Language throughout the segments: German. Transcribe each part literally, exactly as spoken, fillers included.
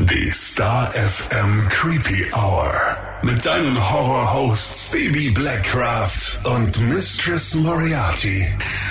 Die Star F M Creepy Hour mit deinen Horror-Hosts Baby Blackcraft und Mistress Moriarty.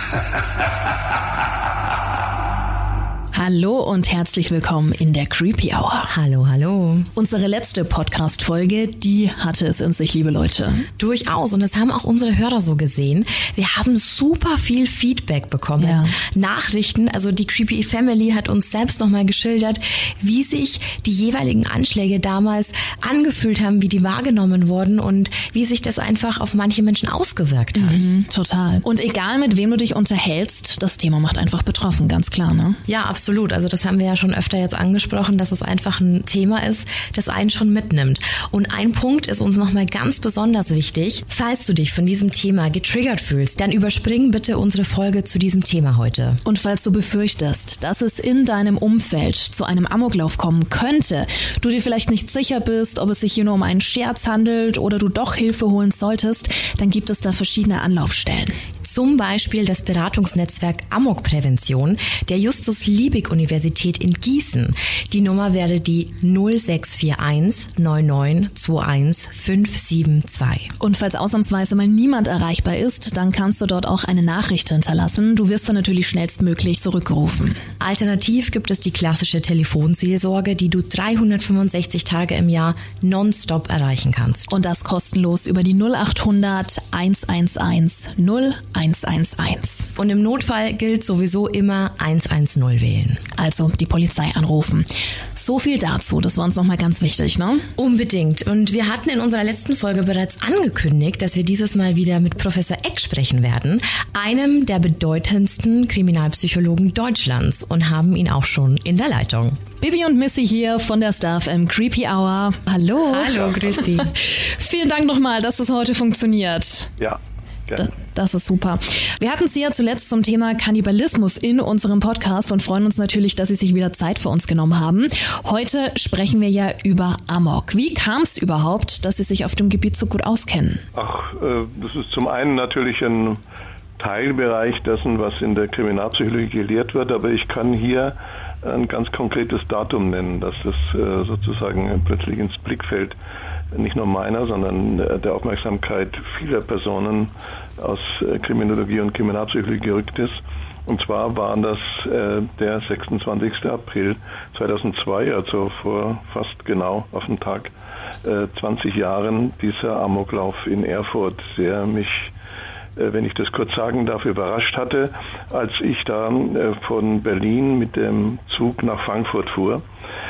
Hallo und herzlich willkommen in der Creepy Hour. Hallo, hallo. Unsere letzte Podcast-Folge, die hatte es in sich, liebe Leute. Durchaus, und das haben auch unsere Hörer so gesehen. Wir haben super viel Feedback bekommen. Ja. Nachrichten, also die Creepy Family hat uns selbst nochmal geschildert, wie sich die jeweiligen Anschläge damals angefühlt haben, wie die wahrgenommen wurden und wie sich das einfach auf manche Menschen ausgewirkt hat. Mhm, total. Und egal mit wem du dich unterhältst, das Thema macht einfach betroffen, ganz klar, ne? Ja, absolut. Absolut, also das haben wir ja schon öfter jetzt angesprochen, dass es einfach ein Thema ist, das einen schon mitnimmt. Und ein Punkt ist uns nochmal ganz besonders wichtig. Falls du dich von diesem Thema getriggert fühlst, dann überspring bitte unsere Folge zu diesem Thema heute. Und falls du befürchtest, dass es in deinem Umfeld zu einem Amoklauf kommen könnte, du dir vielleicht nicht sicher bist, ob es sich hier nur um einen Scherz handelt oder du doch Hilfe holen solltest, dann gibt es da verschiedene Anlaufstellen. Zum Beispiel das Beratungsnetzwerk Amokprävention der Justus-Liebig-Universität in Gießen. Die Nummer wäre die null sechs vier eins neun neun zwei eins fünf sieben zwei. Und falls ausnahmsweise mal niemand erreichbar ist, dann kannst du dort auch eine Nachricht hinterlassen. Du wirst dann natürlich schnellstmöglich zurückgerufen. Alternativ gibt es die klassische Telefonseelsorge, die du dreihundertfünfundsechzig Tage im Jahr nonstop erreichen kannst. Und das kostenlos über die null achthundert eins eins eins null eins eins eins. Und im Notfall gilt sowieso immer eins eins null wählen. Also die Polizei anrufen. So viel dazu, das war uns nochmal ganz wichtig, ne? Unbedingt. Und wir hatten in unserer letzten Folge bereits angekündigt, dass wir dieses Mal wieder mit Professor Eck sprechen werden, einem der bedeutendsten Kriminalpsychologen Deutschlands, und haben ihn auch schon in der Leitung. Bibi und Missy hier von der Star F M Creepy Hour. Hallo. Hallo, grüß Sie. Vielen Dank nochmal, dass es heute funktioniert. Ja. Da, das ist super. Wir hatten Sie ja zuletzt zum Thema Kannibalismus in unserem Podcast und freuen uns natürlich, dass Sie sich wieder Zeit für uns genommen haben. Heute sprechen wir ja über Amok. Wie kam es überhaupt, dass Sie sich auf dem Gebiet so gut auskennen? Ach, äh, das ist zum einen natürlich ein Teilbereich dessen, was in der Kriminalpsychologie gelehrt wird, aber ich kann hier ein ganz konkretes Datum nennen, dass das äh, sozusagen plötzlich ins Blickfeld nicht nur meiner, sondern der Aufmerksamkeit vieler Personen aus Kriminologie und Kriminalpsychologie gerückt ist. Und zwar war das äh, der sechsundzwanzigster April zweitausendzwei, also vor fast genau auf den Tag äh, zwanzig Jahren, dieser Amoklauf in Erfurt, der mich, äh, wenn ich das kurz sagen darf, überrascht hatte, als ich da äh, von Berlin mit dem Zug nach Frankfurt fuhr.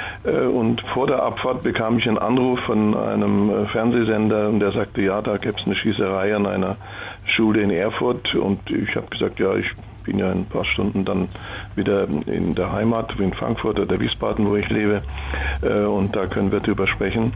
Und vor der Abfahrt bekam ich einen Anruf von einem Fernsehsender, und der sagte, ja, da gäbe es eine Schießerei an einer Schule in Erfurt. Und ich habe gesagt, ja, ich bin ja in ein paar Stunden dann wieder in der Heimat, in Frankfurt oder Wiesbaden, wo ich lebe. Und da können wir drüber sprechen.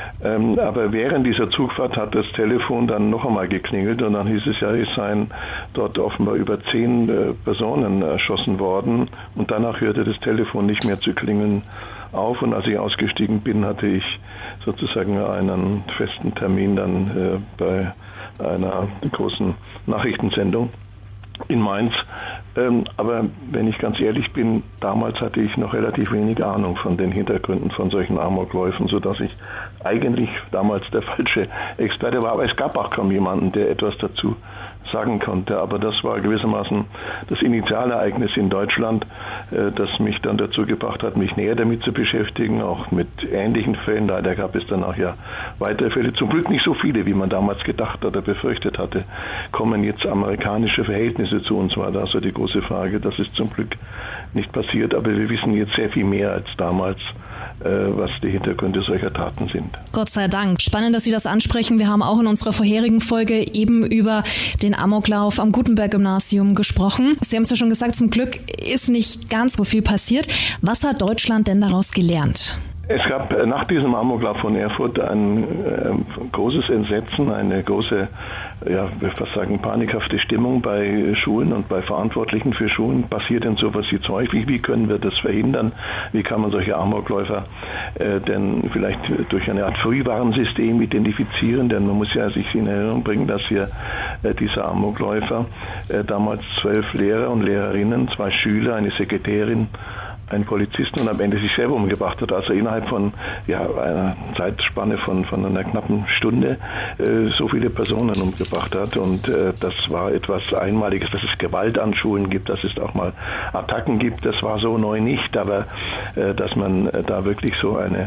Aber während dieser Zugfahrt hat das Telefon dann noch einmal geklingelt und dann hieß es ja, es seien dort offenbar über zehn Personen erschossen worden. Und danach hörte das Telefon nicht mehr zu klingeln auf, und als ich ausgestiegen bin, hatte ich sozusagen einen festen Termin dann äh, bei einer großen Nachrichtensendung in Mainz. Ähm, aber wenn ich ganz ehrlich bin, damals hatte ich noch relativ wenig Ahnung von den Hintergründen von solchen Amokläufen, sodass ich eigentlich damals der falsche Experte war. Aber es gab auch kaum jemanden, der etwas dazu sagen konnte. Aber das war gewissermaßen das Initialereignis in Deutschland, äh, das mich dann dazu gebracht hat, mich näher damit zu beschäftigen, auch mit ähnlichen Fällen. Leider gab es danach ja weitere Fälle. Zum Glück nicht so viele, wie man damals gedacht oder befürchtet hatte. Kommen jetzt amerikanische Verhältnisse zu uns, war da so die große Frage. Das ist zum Glück nicht passiert, aber wir wissen jetzt sehr viel mehr als damals, was die Hintergründe solcher Taten sind. Gott sei Dank. Spannend, dass Sie das ansprechen. Wir haben auch in unserer vorherigen Folge eben über den Amoklauf am Gutenberg-Gymnasium gesprochen. Sie haben es ja schon gesagt, zum Glück ist nicht ganz so viel passiert. Was hat Deutschland denn daraus gelernt? Es gab nach diesem Amoklauf von Erfurt ein äh, großes Entsetzen, eine große, ja, ich würde fast sagen, panikhafte Stimmung bei Schulen und bei Verantwortlichen für Schulen. Passiert denn sowas jetzt häufig? Wie können wir das verhindern? Wie kann man solche Amokläufer äh, denn vielleicht durch eine Art Frühwarnsystem identifizieren? Denn man muss ja sich in Erinnerung bringen, dass hier äh, dieser Amokläufer äh, damals zwölf Lehrer und Lehrerinnen, zwei Schüler, eine Sekretärin, einen Polizisten und am Ende sich selber umgebracht hat. Also innerhalb von ja, einer Zeitspanne von, von einer knappen Stunde äh, so viele Personen umgebracht hat. Und äh, das war etwas Einmaliges, dass es Gewalt an Schulen gibt, dass es auch mal Attacken gibt. Das war so neu nicht, aber äh, dass man äh, da wirklich so eine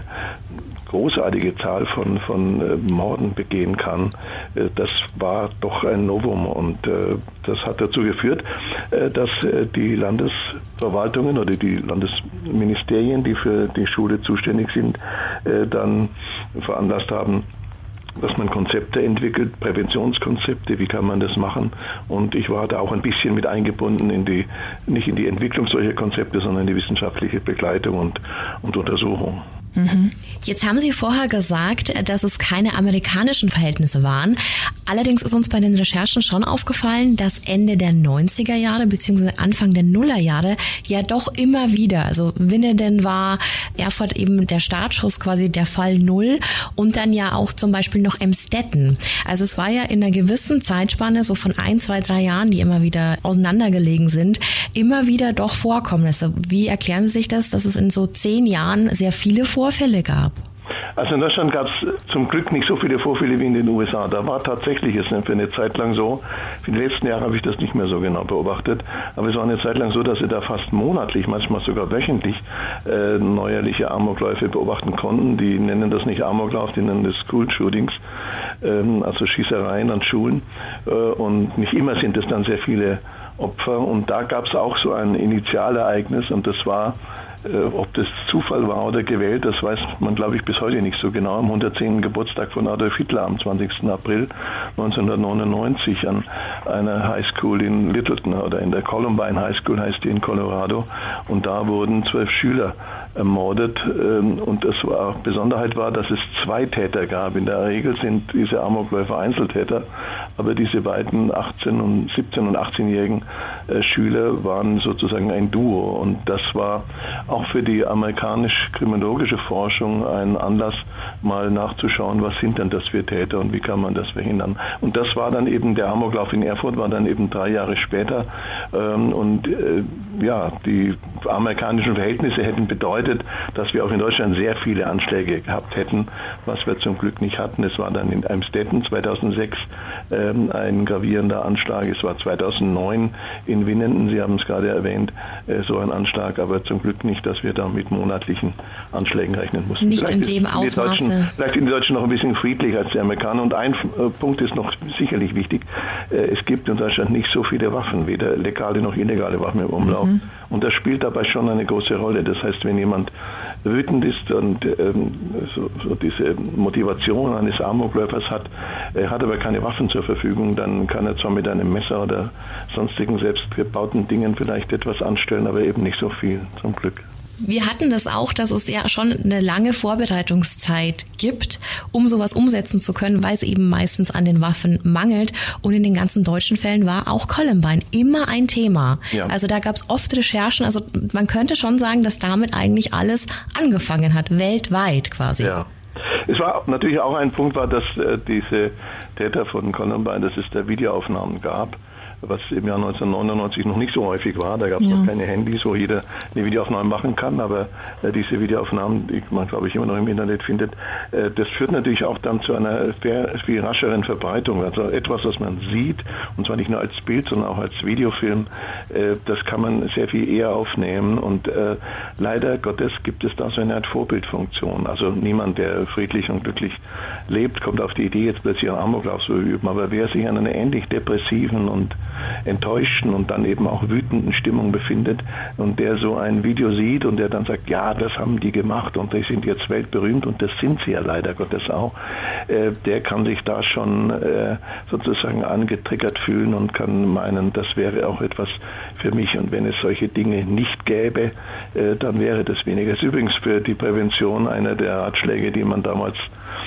großartige Zahl von, von äh, Morden begehen kann, äh, das war doch ein Novum und äh, das hat dazu geführt, äh, dass äh, die Landesverwaltungen oder die Landesministerien, die für die Schule zuständig sind, äh, dann veranlasst haben, dass man Konzepte entwickelt, Präventionskonzepte, wie kann man das machen? Und ich war da auch ein bisschen mit eingebunden in die, nicht in die Entwicklung solcher Konzepte, sondern in die wissenschaftliche Begleitung und, und Untersuchung. Jetzt haben Sie vorher gesagt, dass es keine amerikanischen Verhältnisse waren. Allerdings ist uns bei den Recherchen schon aufgefallen, dass Ende der neunziger Jahre bzw. Anfang der Nullerjahre ja doch immer wieder, also Winnenden war Erfurt eben der Startschuss, quasi der Fall Null und dann ja auch zum Beispiel noch Emstetten. Also es war ja in einer gewissen Zeitspanne, so von ein, zwei, drei Jahren, die immer wieder auseinandergelegen sind, immer wieder doch Vorkommnisse. Wie erklären Sie sich das, dass es in so zehn Jahren sehr viele Vorfälle gab? Also in Deutschland gab es zum Glück nicht so viele Vorfälle wie in den U S A. Da war tatsächlich es für eine Zeit lang so, für die letzten Jahre habe ich das nicht mehr so genau beobachtet, aber es war eine Zeit lang so, dass sie da fast monatlich, manchmal sogar wöchentlich äh, neuerliche Amokläufe beobachten konnten. Die nennen das nicht Amoklauf, die nennen das School Shootings, ähm, also Schießereien an Schulen äh, und nicht immer sind es dann sehr viele Opfer und da gab es auch so ein Initialereignis und das war, ob das Zufall war oder gewählt, das weiß man, glaube ich, bis heute nicht so genau. Am hundertzehnten Geburtstag von Adolf Hitler am zwanzigsten April neunzehnhundertneunundneunzig an einer Highschool in Littleton oder in der Columbine High School heißt die in Colorado und da wurden zwölf Schüler ermordet und das war, Besonderheit war, dass es zwei Täter gab. In der Regel sind diese Amokläufer Einzeltäter, aber diese beiden achtzehn- und siebzehn- und achtzehnjährigen Schüler waren sozusagen ein Duo und das war auch für die amerikanisch-kriminologische Forschung ein Anlass, mal nachzuschauen, was sind denn das für Täter und wie kann man das verhindern. Und das war dann eben, der Amoklauf in Erfurt war dann eben drei Jahre später ähm, und äh, ja, die amerikanischen Verhältnisse hätten bedeutet, dass wir auch in Deutschland sehr viele Anschläge gehabt hätten, was wir zum Glück nicht hatten. Es war dann in Emstetten zweitausendsechs ähm, ein gravierender Anschlag, es war zweitausendneun in Winnenden, Sie haben es gerade erwähnt, äh, so ein Anschlag, aber zum Glück nicht, dass wir da mit monatlichen Anschlägen rechnen mussten. Nicht vielleicht in dem Ausmaße. Vielleicht sind die Deutschen noch ein bisschen friedlicher als die Amerikaner. Und ein äh, Punkt ist noch sicherlich wichtig. Äh, es gibt in Deutschland nicht so viele Waffen, weder legale noch illegale Waffen im Umlauf. Mhm. Und das spielt dabei schon eine große Rolle. Das heißt, wenn jemand wütend ist und ähm, so, so diese Motivation eines Amokläufers hat, er hat aber keine Waffen zur Verfügung, dann kann er zwar mit einem Messer oder sonstigen selbstgebauten Dingen vielleicht etwas anstellen, aber eben nicht so viel, zum Glück. Wir hatten das auch, dass es ja schon eine lange Vorbereitungszeit gibt, um sowas umsetzen zu können, weil es eben meistens an den Waffen mangelt. Und in den ganzen deutschen Fällen war auch Columbine immer ein Thema. Ja. Also da gab es oft Recherchen. Also man könnte schon sagen, dass damit eigentlich alles angefangen hat, weltweit quasi. Ja. Es war natürlich auch ein Punkt, war, dass äh, diese Täter von Columbine, dass es da Videoaufnahmen gab, was im Jahr neunzehnhundertneunundneunzig noch nicht so häufig war. Da gab es ja noch keine Handys, wo jeder eine Videoaufnahme machen kann, aber äh, diese Videoaufnahmen, die man, glaube ich, immer noch im Internet findet, äh, das führt natürlich auch dann zu einer sehr viel rascheren Verbreitung. Also etwas, was man sieht, und zwar nicht nur als Bild, sondern auch als Videofilm, äh, das kann man sehr viel eher aufnehmen und äh, leider Gottes gibt es da so eine Art Vorbildfunktion. Also niemand, der friedlich und glücklich lebt, kommt auf die Idee, jetzt plötzlich einen Amoklauf zu üben, aber wer sich an einer ähnlich depressiven und enttäuschten und dann eben auch wütenden Stimmung befindet und der so ein Video sieht und der dann sagt, ja, das haben die gemacht und die sind jetzt weltberühmt und das sind sie ja leider Gottes auch, äh, der kann sich da schon äh, sozusagen angetriggert fühlen und kann meinen, das wäre auch etwas für mich und wenn es solche Dinge nicht gäbe, äh, dann wäre das weniger. Das ist übrigens für die Prävention einer der Ratschläge, die man damals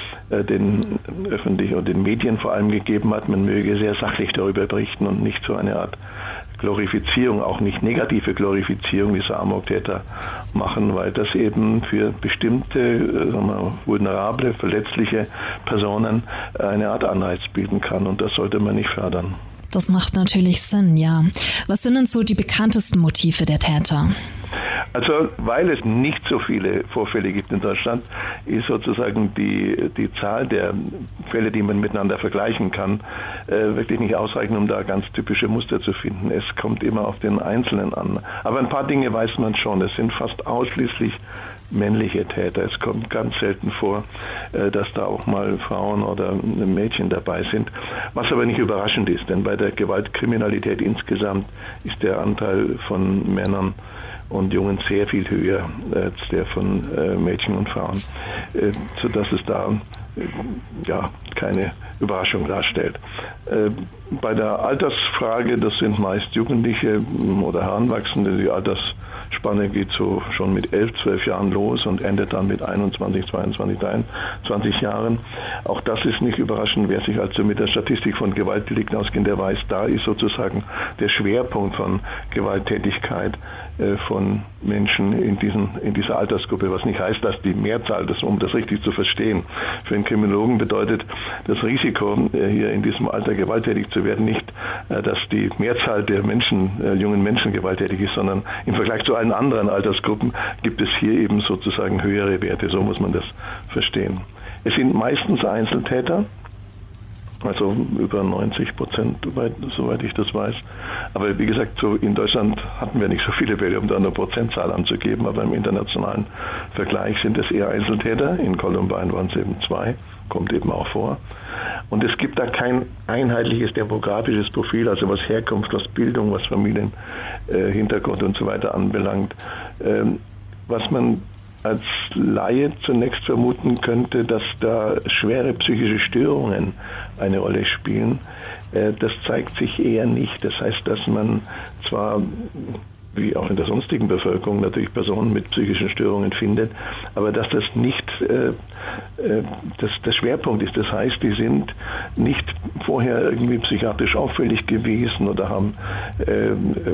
den öffentlichen und den Medien vor allem gegeben hat, man möge sehr sachlich darüber berichten und nicht so eine Art Glorifizierung, auch nicht negative Glorifizierung dieser Amoktäter machen, weil das eben für bestimmte sagen wir, vulnerable, verletzliche Personen eine Art Anreiz bieten kann und das sollte man nicht fördern. Das macht natürlich Sinn, ja. Was sind denn so die bekanntesten Motive der Täter? Also weil es nicht so viele Vorfälle gibt in Deutschland, ist sozusagen die, die Zahl der Fälle, die man miteinander vergleichen kann, äh, wirklich nicht ausreichend, um da ganz typische Muster zu finden. Es kommt immer auf den Einzelnen an. Aber ein paar Dinge weiß man schon. Es sind fast ausschließlich männliche Täter. Es kommt ganz selten vor, äh, dass da auch mal Frauen oder Mädchen dabei sind. Was aber nicht überraschend ist, denn bei der Gewaltkriminalität insgesamt ist der Anteil von Männern und Jungen sehr viel höher als der von äh, Mädchen und Frauen, äh, sodass es da äh, ja keine Überraschung darstellt. Äh, bei der Altersfrage, das sind meist Jugendliche oder Heranwachsende, die Altersspanne geht so schon mit elf, zwölf Jahren los und endet dann mit einundzwanzig, zweiundzwanzig, dreiundzwanzig Jahren. Auch das ist nicht überraschend. Wer sich also mit der Statistik von Gewaltdelikten auskennt, der weiß, da ist sozusagen der Schwerpunkt von Gewalttätigkeit äh, von Menschen in, diesen, in dieser Altersgruppe, was nicht heißt, dass die Mehrzahl, das, um das richtig zu verstehen, für einen Kriminologen bedeutet das Risiko, äh, hier in diesem Alter gewalttätig zu werden, nicht, äh, dass die Mehrzahl der Menschen, äh, jungen Menschen gewalttätig ist, sondern im Vergleich zu allen anderen Altersgruppen gibt es hier eben sozusagen höhere Werte. So muss man das verstehen. Es sind meistens Einzeltäter, also über neunzig Prozent, soweit ich das weiß. Aber wie gesagt, so in Deutschland hatten wir nicht so viele Fälle, um da eine Prozentzahl anzugeben, aber im internationalen Vergleich sind es eher Einzeltäter. In Columbine waren es eben zwei, kommt eben auch vor. Und es gibt da kein einheitliches demografisches Profil, also was Herkunft, was Bildung, was Familienhintergrund äh, und so weiter anbelangt. Ähm, was man als Laie zunächst vermuten könnte, dass da schwere psychische Störungen eine Rolle spielen. Äh, das zeigt sich eher nicht. Das heißt, dass man zwar, wie auch in der sonstigen Bevölkerung, natürlich Personen mit psychischen Störungen findet, aber dass das nicht äh, äh, das, der Schwerpunkt ist. Das heißt, die sind nicht vorher irgendwie psychiatrisch auffällig gewesen oder haben äh,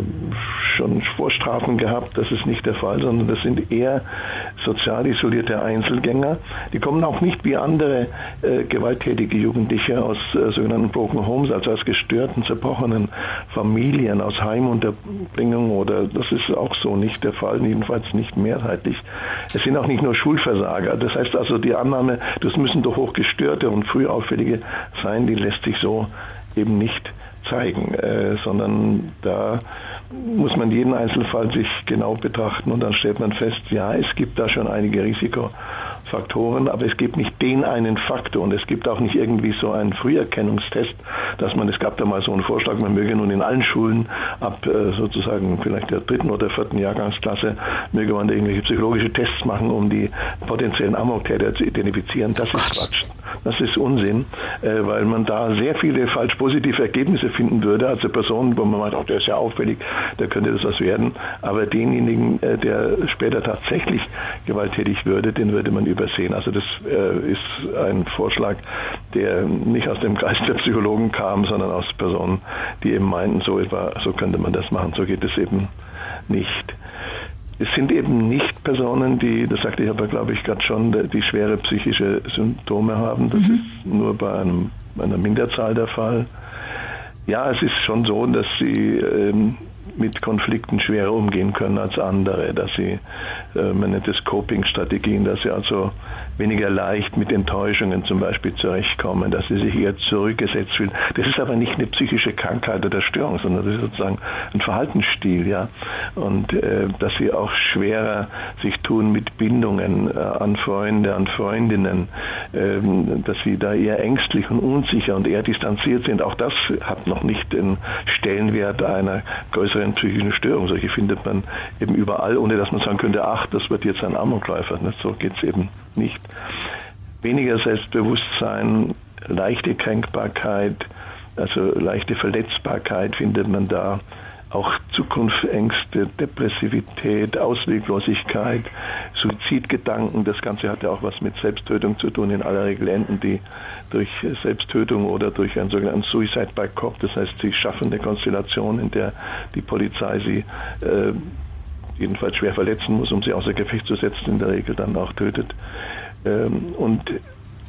schon Vorstrafen gehabt. Das ist nicht der Fall, sondern das sind eher sozial isolierte Einzelgänger. Die kommen auch nicht wie andere äh, gewalttätige Jugendliche aus äh, sogenannten Broken Homes, also aus gestörten, zerbrochenen Familien, aus Heimunterbringung oder das ist auch so nicht der Fall, jedenfalls nicht mehrheitlich. Es sind auch nicht nur Schulversager. Das heißt also, die Annahme, das müssen doch hochgestörte und früh auffällige sein, die lässt sich so eben nicht zeigen, äh, sondern da muss man jeden Einzelfall sich genau betrachten und dann stellt man fest, ja, es gibt da schon einige Risikofaktoren, aber es gibt nicht den einen Faktor und es gibt auch nicht irgendwie so einen Früherkennungstest, dass man, es gab da mal so einen Vorschlag, man möge nun in allen Schulen ab äh, sozusagen vielleicht der dritten oder vierten Jahrgangsklasse, möge man da irgendwelche psychologische Tests machen, um die potenziellen Amoktäter zu identifizieren. Das ist Quatsch. Das ist Unsinn, äh, weil man da sehr viele falsch positive Ergebnisse finden würde, also Personen, wo man meint, oh, der ist ja auffällig, da könnte das was werden, aber denjenigen, äh, der später tatsächlich gewalttätig würde, den würde man übersehen. Also das äh, ist ein Vorschlag, der nicht aus dem Geist der Psychologen kam, sondern aus Personen, die eben meinten, so etwa, so könnte man das machen, so geht es eben nicht. Es sind eben nicht Personen, die, das sagte ich aber, glaube ich, gerade schon, die schwere psychische Symptome haben. Das mhm. ist nur bei einem, einer Minderzahl der Fall. Ja, es ist schon so, dass sie ähm, mit Konflikten schwerer umgehen können als andere, dass sie, äh, man nennt es Coping-Strategien, dass sie also weniger leicht mit Enttäuschungen zum Beispiel zurechtkommen, dass sie sich eher zurückgesetzt fühlen. Das ist aber nicht eine psychische Krankheit oder Störung, sondern das ist sozusagen ein Verhaltensstil, ja. Und äh, dass sie auch schwerer sich tun mit Bindungen äh, an Freunde, an Freundinnen, äh, dass sie da eher ängstlich und unsicher und eher distanziert sind. Auch das hat noch nicht den Stellenwert einer größeren psychischen Störung. Solche findet man eben überall, ohne dass man sagen könnte, ach, das wird jetzt ein Amokläufer. So geht es eben nicht. Weniger Selbstbewusstsein, leichte Kränkbarkeit, also leichte Verletzbarkeit findet man da. Auch Zukunftsängste, Depressivität, Ausweglosigkeit, Suizidgedanken. Das Ganze hat ja auch was mit Selbsttötung zu tun. In aller Regel enden die durch Selbsttötung oder durch einen sogenannten Suicide by Cop. Das heißt, sie schaffen eine Konstellation, in der die Polizei sie äh, jedenfalls schwer verletzen muss, um sie außer Gefecht zu setzen, in der Regel dann auch tötet. Ähm, und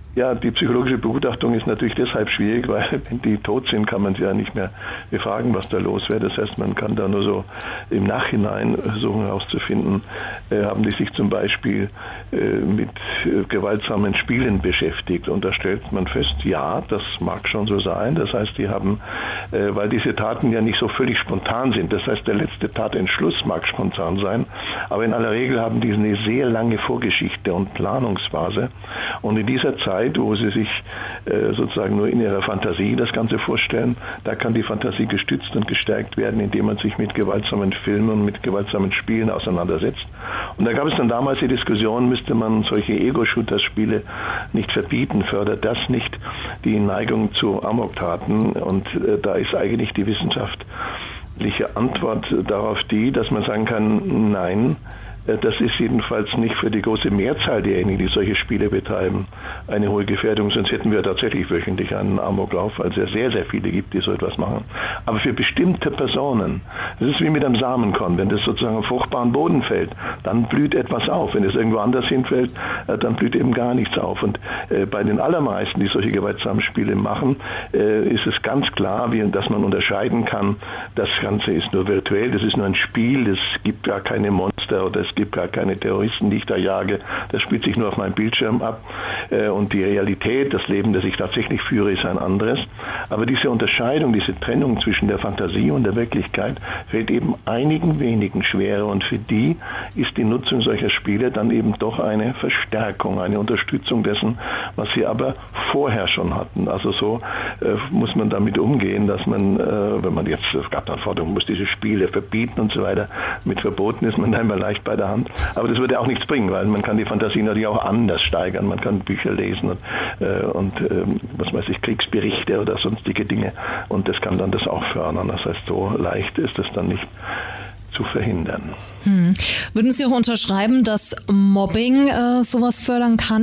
Ja, die psychologische Begutachtung ist natürlich deshalb schwierig, weil wenn die tot sind, kann man sie ja nicht mehr befragen, was da los wäre. Das heißt, man kann da nur so im Nachhinein versuchen herauszufinden, äh, haben die sich zum Beispiel äh, mit äh, gewaltsamen Spielen beschäftigt. Und da stellt man fest, ja, das mag schon so sein. Das heißt, die haben, äh, weil diese Taten ja nicht so völlig spontan sind, das heißt, der letzte Tatentschluss mag spontan sein, aber in aller Regel haben die eine sehr lange Vorgeschichte und Planungsphase. Und in dieser Zeit, wo sie sich äh, sozusagen nur in ihrer Fantasie das Ganze vorstellen, da kann die Fantasie gestützt und gestärkt werden, indem man sich mit gewaltsamen Filmen und mit gewaltsamen Spielen auseinandersetzt. Und da gab es dann damals die Diskussion, müsste man solche Ego-Shooter-Spiele nicht verbieten, fördert das nicht die Neigung zu Amoktaten? Und äh, da ist eigentlich die wissenschaftliche Antwort darauf die, dass man sagen kann, nein, das ist jedenfalls nicht für die große Mehrzahl derjenigen, die solche Spiele betreiben, eine hohe Gefährdung. Sonst hätten wir tatsächlich wöchentlich einen Amoklauf, weil es ja sehr, sehr viele gibt, die so etwas machen. Aber für bestimmte Personen, das ist wie mit einem Samenkorn. Wenn das sozusagen auf fruchtbaren Boden fällt, dann blüht etwas auf. Wenn es irgendwo anders hinfällt, dann blüht eben gar nichts auf. Und bei den allermeisten, die solche gewaltsamen Spiele machen, ist es ganz klar, dass man unterscheiden kann, das Ganze ist nur virtuell, das ist nur ein Spiel, es gibt gar keine Monster oder es Es gibt gar keine Terroristen, die ich da jage. Das spielt sich nur auf meinem Bildschirm ab. Und die Realität, das Leben, das ich tatsächlich führe, ist ein anderes. Aber diese Unterscheidung, diese Trennung zwischen der Fantasie und der Wirklichkeit fällt eben einigen wenigen schwerer. Und für die ist die Nutzung solcher Spiele dann eben doch eine Verstärkung, eine Unterstützung dessen, was sie aber vorher schon hatten. Also so äh, muss man damit umgehen, dass man, äh, wenn man jetzt, es gab dann Forderungen, muss diese Spiele verbieten und so weiter. Mit Verboten ist man einmal leicht bei der Hand. Aber das würde auch nichts bringen, weil man kann die Fantasie natürlich auch anders steigern. Man kann Bücher lesen und, äh, und äh, was weiß ich, Kriegsberichte oder sonstige Dinge. Und das kann dann das auch fördern. Das heißt, so leicht ist es dann nicht zu verhindern. Hm. Würden Sie auch unterschreiben, dass Mobbing äh, sowas fördern kann?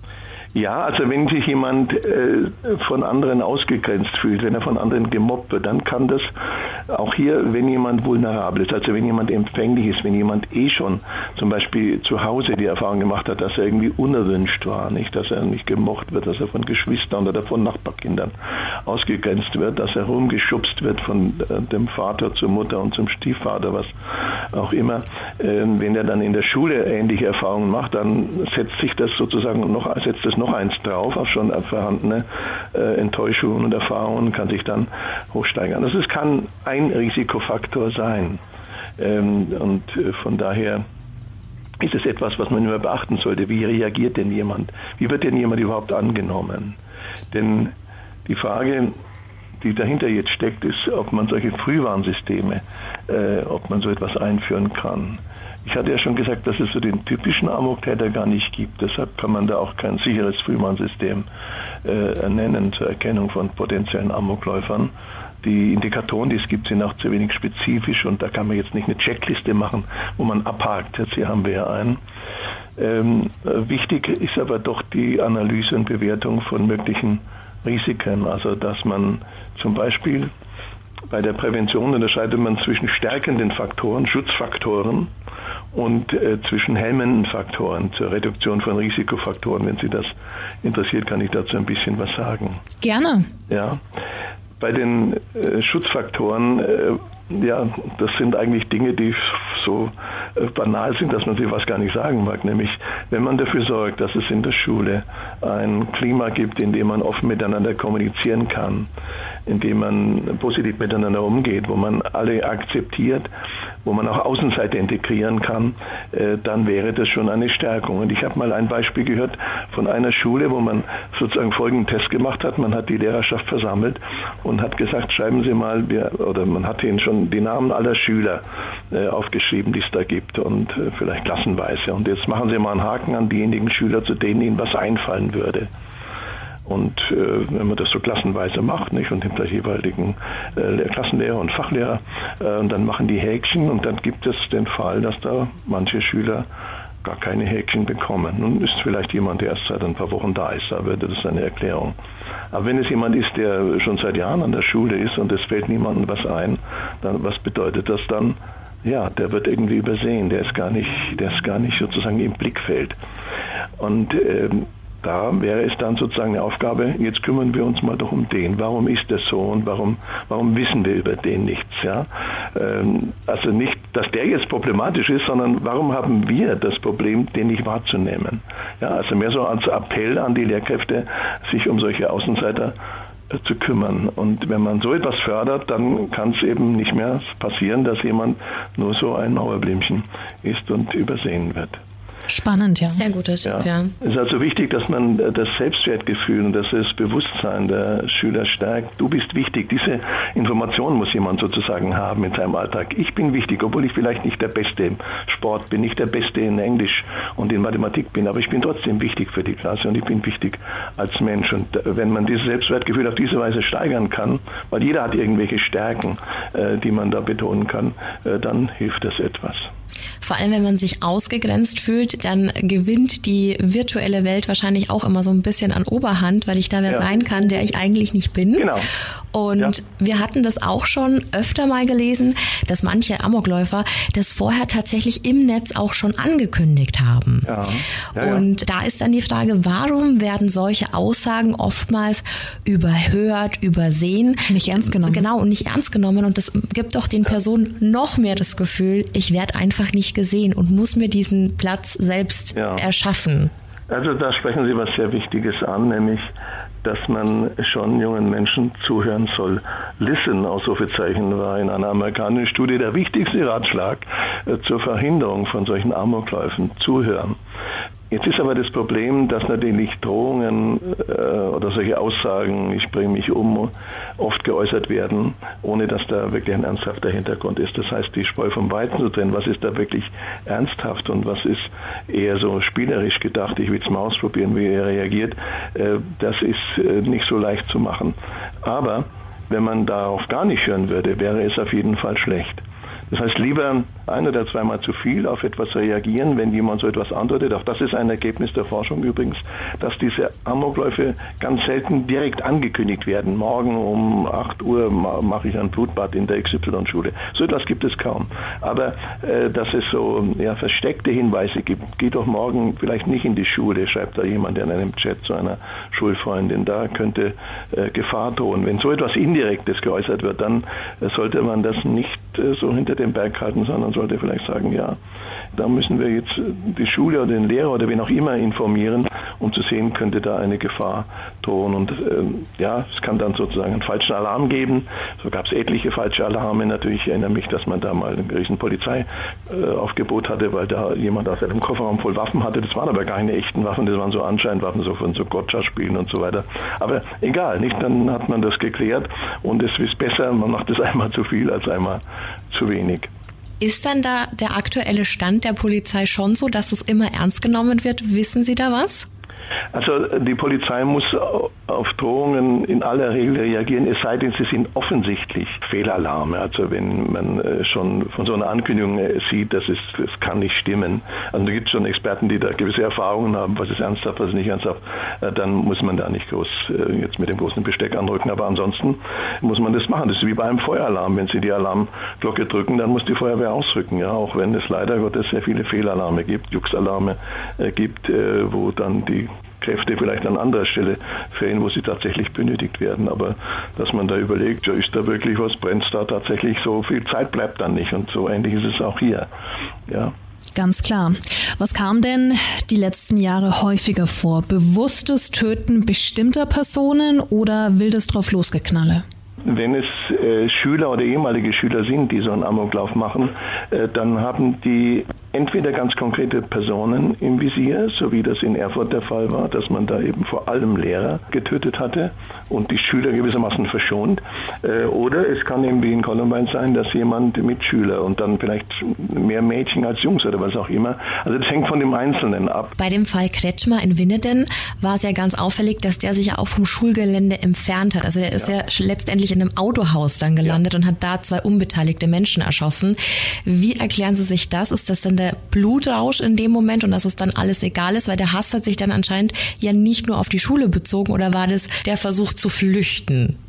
Ja, also wenn sich jemand äh, von anderen ausgegrenzt fühlt, wenn er von anderen gemobbt wird, dann kann das auch hier, wenn jemand vulnerabel ist, also wenn jemand empfänglich ist, wenn jemand eh schon zum Beispiel zu Hause die Erfahrung gemacht hat, dass er irgendwie unerwünscht war, nicht, dass er nicht gemocht wird, dass er von Geschwistern oder von Nachbarkindern ausgegrenzt wird, dass er rumgeschubst wird von äh, dem Vater zur Mutter und zum Stiefvater, was auch immer. Äh, wenn er dann in der Schule ähnliche Erfahrungen macht, dann setzt sich das sozusagen noch, setzt das noch eins drauf auf schon vorhandene äh, Enttäuschungen und Erfahrungen, kann sich dann hochsteigern. Also es kann ein Risikofaktor sein. Ähm, und äh, von daher ist es etwas, was man immer beachten sollte. Wie reagiert denn jemand? Wie wird denn jemand überhaupt angenommen? Denn die Frage, die dahinter jetzt steckt, ist, ob man solche Frühwarnsysteme, äh, ob man so etwas einführen kann. Ich hatte ja schon gesagt, dass es so den typischen Amoktäter gar nicht gibt. Deshalb kann man da auch kein sicheres Frühwarnsystem äh, nennen zur Erkennung von potenziellen Amokläufern. Die Indikatoren, die es gibt, sind auch zu wenig spezifisch und da kann man jetzt nicht eine Checkliste machen, wo man abhakt. Jetzt hier haben wir ja einen. Ähm, wichtig ist aber doch die Analyse und Bewertung von möglichen Risiken. Also dass man zum Beispiel bei der Prävention unterscheidet man zwischen stärkenden Faktoren, Schutzfaktoren und äh, zwischen hemmenden Faktoren zur Reduktion von Risikofaktoren. Wenn Sie das interessiert, kann ich dazu ein bisschen was sagen. Gerne. Ja, bei den äh, Schutzfaktoren, äh, ja, das sind eigentlich Dinge, die so äh, banal sind, dass man sie fast gar nicht sagen mag. Nämlich, wenn man dafür sorgt, dass es in der Schule ein Klima gibt, in dem man offen miteinander kommunizieren kann, in dem man positiv miteinander umgeht, wo man alle akzeptiert, wo man auch Außenseiter integrieren kann, äh, dann wäre das schon eine Stärkung. Und ich habe mal ein Beispiel gehört von einer Schule, wo man sozusagen folgenden Test gemacht hat. Man hat die Lehrerschaft versammelt und hat gesagt, schreiben Sie mal, wir, oder man hat ihnen schon die Namen aller Schüler äh, aufgeschrieben, die es da gibt und äh, vielleicht klassenweise. Und jetzt machen Sie mal einen Haken an diejenigen Schüler, zu denen Ihnen was einfallen würde. Und äh, wenn man das so klassenweise macht, nicht, und hinter jeweiligen äh, Klassenlehrer und Fachlehrer, äh, und dann machen die Häkchen und dann gibt es den Fall, dass da manche Schüler gar keine Häkchen bekommen. Nun ist vielleicht jemand, der erst seit ein paar Wochen da ist, da würde das eine Erklärung. Aber wenn es jemand ist, der schon seit Jahren an der Schule ist und es fällt niemandem was ein, dann was bedeutet das dann? Ja, der wird irgendwie übersehen, der ist gar nicht, der ist gar nicht sozusagen im Blickfeld. Und ähm, da wäre es dann sozusagen eine Aufgabe, jetzt kümmern wir uns mal doch um den. Warum ist das so und warum, warum wissen wir über den nichts? Ja? Ähm, also nicht, dass der jetzt problematisch ist, sondern warum haben wir das Problem, den nicht wahrzunehmen? Ja, also mehr so als Appell an die Lehrkräfte, sich um solche Außenseiter äh, zu kümmern. Und wenn man so etwas fördert, dann kann es eben nicht mehr passieren, dass jemand nur so ein Mauerblümchen ist und übersehen wird. Spannend, ja. Sehr guter Tipp, ja. ja. Es ist also wichtig, dass man das Selbstwertgefühl und das Bewusstsein der Schüler stärkt. Du bist wichtig. Diese Information muss jemand sozusagen haben in seinem Alltag. Ich bin wichtig, obwohl ich vielleicht nicht der Beste im Sport bin, nicht der Beste in Englisch und in Mathematik bin, aber ich bin trotzdem wichtig für die Klasse und ich bin wichtig als Mensch. Und wenn man dieses Selbstwertgefühl auf diese Weise steigern kann, weil jeder hat irgendwelche Stärken, die man da betonen kann, dann hilft das etwas. Vor allem, wenn man sich ausgegrenzt fühlt, dann gewinnt die virtuelle Welt wahrscheinlich auch immer so ein bisschen an Oberhand, weil ich da wer ja. sein kann, der ich eigentlich nicht bin. Genau. Und ja. wir hatten das auch schon öfter mal gelesen, dass manche Amokläufer das vorher tatsächlich im Netz auch schon angekündigt haben. Ja. Ja, Und ja. da ist dann die Frage, warum werden solche Aussagen oftmals überhört, übersehen? Nicht ernst genommen. Genau, und nicht ernst genommen. Und das gibt doch den Personen noch mehr das Gefühl, ich werde einfach nicht gesehen und muss mir diesen Platz selbst ja. erschaffen. Also da sprechen Sie was sehr Wichtiges an, nämlich, dass man schon jungen Menschen zuhören soll. Listen, Ausrufezeichen, war in einer amerikanischen Studie der wichtigste Ratschlag äh, zur Verhinderung von solchen Amokläufen. Zuhören. Jetzt ist aber das Problem, dass natürlich Drohungen äh, oder solche Aussagen, ich bringe mich um, oft geäußert werden, ohne dass da wirklich ein ernsthafter Hintergrund ist. Das heißt, die Spreu vom Weizen zu trennen, was ist da wirklich ernsthaft und was ist eher so spielerisch gedacht, ich will es mal ausprobieren, wie er reagiert, äh, das ist äh, nicht so leicht zu machen. Aber wenn man darauf gar nicht hören würde, wäre es auf jeden Fall schlecht. Das heißt, lieber ein oder zweimal zu viel auf etwas reagieren, wenn jemand so etwas andeutet. Auch das ist ein Ergebnis der Forschung übrigens, dass diese Amokläufe ganz selten direkt angekündigt werden. Morgen um acht Uhr mache ich ein Blutbad in der X Y-Schule. So etwas gibt es kaum. Aber äh, dass es so ja, versteckte Hinweise gibt, geht doch morgen vielleicht nicht in die Schule, schreibt da jemand in einem Chat zu einer Schulfreundin. Da könnte äh, Gefahr drohen. Wenn so etwas Indirektes geäußert wird, dann äh, sollte man das nicht äh, so hinter den Berg halten, sondern sollte vielleicht sagen, ja, da müssen wir jetzt die Schule oder den Lehrer oder wen auch immer informieren, um zu sehen, könnte da eine Gefahr drohen. Und ähm, ja, es kann dann sozusagen einen falschen Alarm geben. So gab es etliche falsche Alarme. Natürlich ich erinnere mich, dass man da mal ein riesen Polizeiaufgebot hatte, weil da jemand aus einem Kofferraum voll Waffen hatte. Das waren aber gar keine echten Waffen, das waren so anscheinend Waffen so von so Gotcha-Spielen und so weiter. Aber egal, nicht, dann hat man das geklärt und es ist besser, man macht es einmal zu viel als einmal zu wenig. Ist dann da der aktuelle Stand der Polizei schon so, dass es immer ernst genommen wird? Wissen Sie da was? Also die Polizei muss auf Drohungen in aller Regel reagieren, es sei denn, sie sind offensichtlich Fehlalarme. Also wenn man schon von so einer Ankündigung sieht, dass es das kann nicht stimmen. Also da gibt es schon Experten, die da gewisse Erfahrungen haben, was ist ernsthaft, was ist nicht ernsthaft. Dann muss man da nicht groß jetzt mit dem großen Besteck anrücken. Aber ansonsten muss man das machen. Das ist wie bei einem Feueralarm. Wenn Sie die Alarmglocke drücken, dann muss die Feuerwehr ausrücken. Ja, auch wenn es leider Gottes sehr viele Fehlalarme gibt, Juxalarme äh, gibt, äh, wo dann die Kräfte vielleicht an anderer Stelle fehlen, wo sie tatsächlich benötigt werden. Aber dass man da überlegt, ja, ist da wirklich was, brennt da tatsächlich, so viel Zeit bleibt dann nicht. Und so ähnlich ist es auch hier. Ja. Ganz klar. Was kam denn die letzten Jahre häufiger vor? Bewusstes Töten bestimmter Personen oder wildes drauf losgeknalle? Wenn es äh, Schüler oder ehemalige Schüler sind, die so einen Amoklauf machen, äh, dann haben die entweder ganz konkrete Personen im Visier, so wie das in Erfurt der Fall war, dass man da eben vor allem Lehrer getötet hatte und die Schüler gewissermaßen verschont. Äh, oder es kann eben wie in Columbine sein, dass jemand Mitschüler und dann vielleicht mehr Mädchen als Jungs oder was auch immer. Also das hängt von dem Einzelnen ab. Bei dem Fall Kretschmer in Winneden war es ja ganz auffällig, dass der sich ja auch vom Schulgelände entfernt hat. Also der ist ja, ja letztendlich in einem Autohaus dann gelandet ja. und hat da zwei unbeteiligte Menschen erschossen. Wie erklären Sie sich das? Ist das dann der Blutrausch in dem Moment und dass es dann alles egal ist? Weil der Hass hat sich dann anscheinend ja nicht nur auf die Schule bezogen, oder war das der Versuch zu flüchten?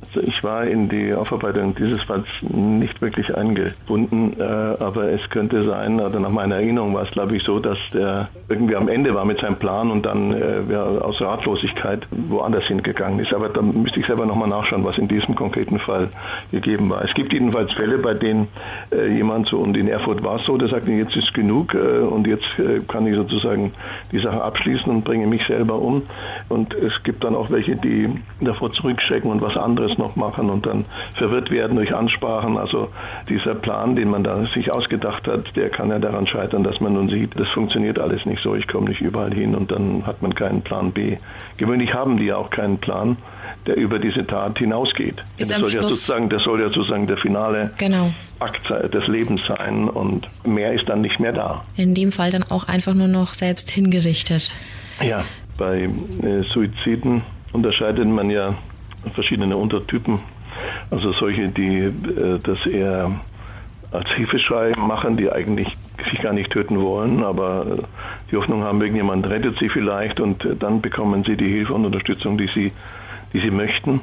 Ich war in die Aufarbeitung dieses Falls nicht wirklich eingebunden, äh, aber es könnte sein, also nach meiner Erinnerung war es, glaube ich, so, dass der irgendwie am Ende war mit seinem Plan und dann äh, ja, aus Ratlosigkeit woanders hingegangen ist. Aber da müsste ich selber nochmal nachschauen, was in diesem konkreten Fall gegeben war. Es gibt jedenfalls Fälle, bei denen äh, jemand so, und in Erfurt war es so, der sagte, jetzt ist genug äh, und jetzt äh, kann ich sozusagen die Sache abschließen und bringe mich selber um. Und es gibt dann auch welche, die davor zurückschrecken und was anderes noch machen und dann verwirrt werden durch Ansprachen. Also dieser Plan, den man da sich ausgedacht hat, der kann ja daran scheitern, dass man nun sieht, das funktioniert alles nicht so, ich komme nicht überall hin und dann hat man keinen Plan B. Gewöhnlich haben die ja auch keinen Plan, der über diese Tat hinausgeht. Ist das, soll ja sozusagen, das soll ja sozusagen der finale genau. Akt des Lebens sein und mehr ist dann nicht mehr da. In dem Fall dann auch einfach nur noch selbst hingerichtet. Ja, bei äh, Suiziden unterscheidet man ja verschiedene Untertypen. Also solche, die äh, das eher als Hilfeschrei machen, die eigentlich sich gar nicht töten wollen, aber äh, die Hoffnung haben, irgendjemand rettet sie vielleicht und äh, dann bekommen sie die Hilfe und Unterstützung, die sie, die sie möchten.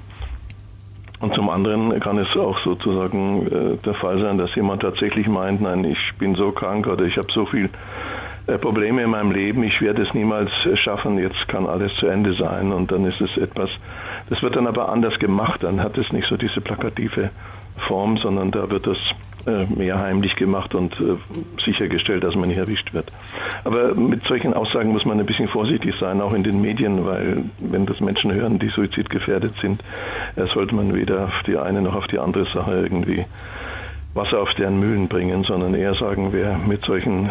Und zum anderen kann es auch sozusagen äh, der Fall sein, dass jemand tatsächlich meint, nein, ich bin so krank oder ich habe so viel äh, Probleme in meinem Leben, ich werde es niemals schaffen, jetzt kann alles zu Ende sein. Und dann ist es etwas, das wird dann aber anders gemacht, dann hat es nicht so diese plakative Form, sondern da wird das äh, mehr heimlich gemacht und äh, sichergestellt, dass man nicht erwischt wird. Aber mit solchen Aussagen muss man ein bisschen vorsichtig sein, auch in den Medien, weil wenn das Menschen hören, die suizidgefährdet sind, äh, sollte man weder auf die eine noch auf die andere Sache irgendwie Wasser auf deren Mühlen bringen, sondern eher sagen, wer mit solchen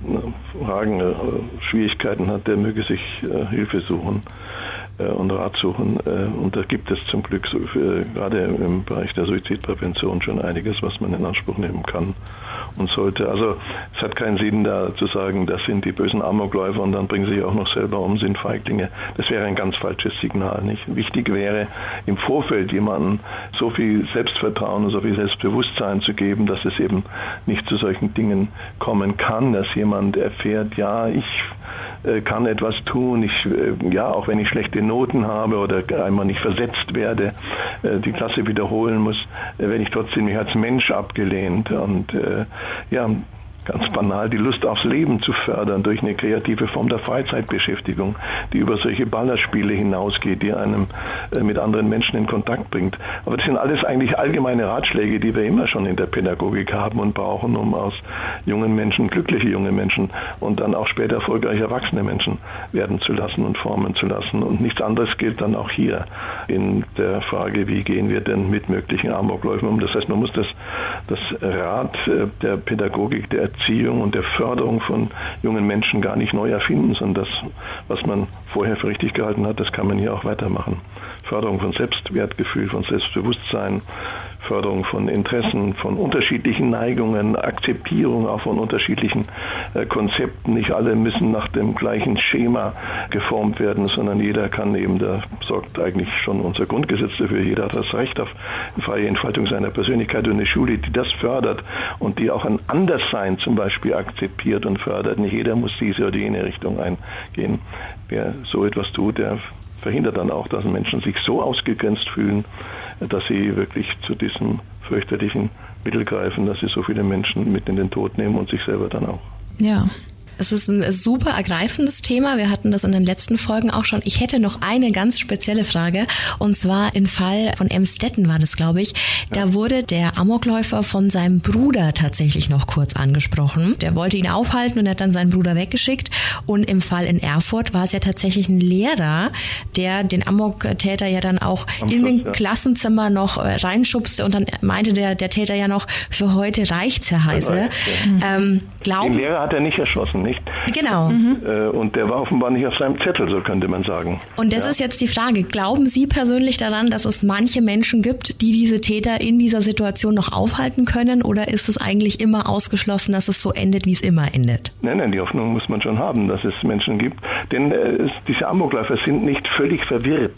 äh, Fragen, äh, Schwierigkeiten hat, der möge sich äh, Hilfe suchen äh, und Rat suchen. Äh, und da gibt es zum Glück so für, gerade im Bereich der Suizidprävention schon einiges, was man in Anspruch nehmen kann und sollte. Also es hat keinen Sinn, da zu sagen, das sind die bösen Amokläufer und dann bringen sie sich auch noch selber um, sind Feiglinge. Das wäre ein ganz falsches Signal, nicht? Wichtig wäre, im Vorfeld jemandem so viel Selbstvertrauen und so viel Selbstbewusstsein zu geben, dass es eben nicht zu solchen Dingen kommen kann, dass jemand erfährt, ja, ich äh, kann etwas tun, ich, äh, ja, auch wenn ich schlechte Noten habe oder einmal nicht versetzt werde, äh, die Klasse wiederholen muss, äh, werde ich trotzdem nicht als Mensch abgelehnt und äh, ja, ganz banal die Lust aufs Leben zu fördern durch eine kreative Form der Freizeitbeschäftigung, die über solche Ballerspiele hinausgeht, die einem äh, mit anderen Menschen in Kontakt bringt. Aber das sind alles eigentlich allgemeine Ratschläge, die wir immer schon in der Pädagogik haben und brauchen, um aus jungen Menschen glückliche junge Menschen und dann auch später erfolgreiche erwachsene Menschen werden zu lassen und formen zu lassen. Und nichts anderes gilt dann auch hier in der Frage, wie gehen wir denn mit möglichen Amokläufen um. Das heißt, man muss das, das Rad äh, der Pädagogik, der Erziehung und der Förderung von jungen Menschen gar nicht neu erfinden, sondern das, was man vorher für richtig gehalten hat, das kann man hier auch weitermachen. Förderung von Selbstwertgefühl, von Selbstbewusstsein, Förderung von Interessen, von unterschiedlichen Neigungen, Akzeptierung auch von unterschiedlichen äh, Konzepten. Nicht alle müssen nach dem gleichen Schema geformt werden, sondern jeder kann eben, da sorgt eigentlich schon unser Grundgesetz dafür, jeder hat das Recht auf freie Entfaltung seiner Persönlichkeit und eine Schule, die das fördert und die auch ein Anderssein zum Beispiel akzeptiert und fördert. Nicht jeder muss diese oder jene Richtung eingehen. Wer so etwas tut, der verhindert dann auch, dass Menschen sich so ausgegrenzt fühlen, dass sie wirklich zu diesem fürchterlichen Mittel greifen, dass sie so viele Menschen mit in den Tod nehmen und sich selber dann auch. Ja. Es ist ein super ergreifendes Thema. Wir hatten das in den letzten Folgen auch schon. Ich hätte noch eine ganz spezielle Frage. Und zwar im Fall von Emstetten war das, glaube ich. Da ja. wurde der Amokläufer von seinem Bruder tatsächlich noch kurz angesprochen. Der wollte ihn aufhalten und hat dann seinen Bruder weggeschickt. Und im Fall in Erfurt war es ja tatsächlich ein Lehrer, der den Amoktäter ja dann auch Am in den ja. Klassenzimmer noch reinschubste. Und dann meinte der, der Täter ja noch, für heute reicht's, Herr Heise. Ja. Ähm, glauben, den Lehrer hat er nicht erschossen, nicht? Genau. Mhm. Und der war offenbar nicht auf seinem Zettel, so könnte man sagen. Und das ja. ist jetzt die Frage, glauben Sie persönlich daran, dass es manche Menschen gibt, die diese Täter in dieser Situation noch aufhalten können, oder ist es eigentlich immer ausgeschlossen, dass es so endet, wie es immer endet? Nein, nein, die Hoffnung muss man schon haben, dass es Menschen gibt, denn äh, diese Amokläufer sind nicht völlig verwirrt.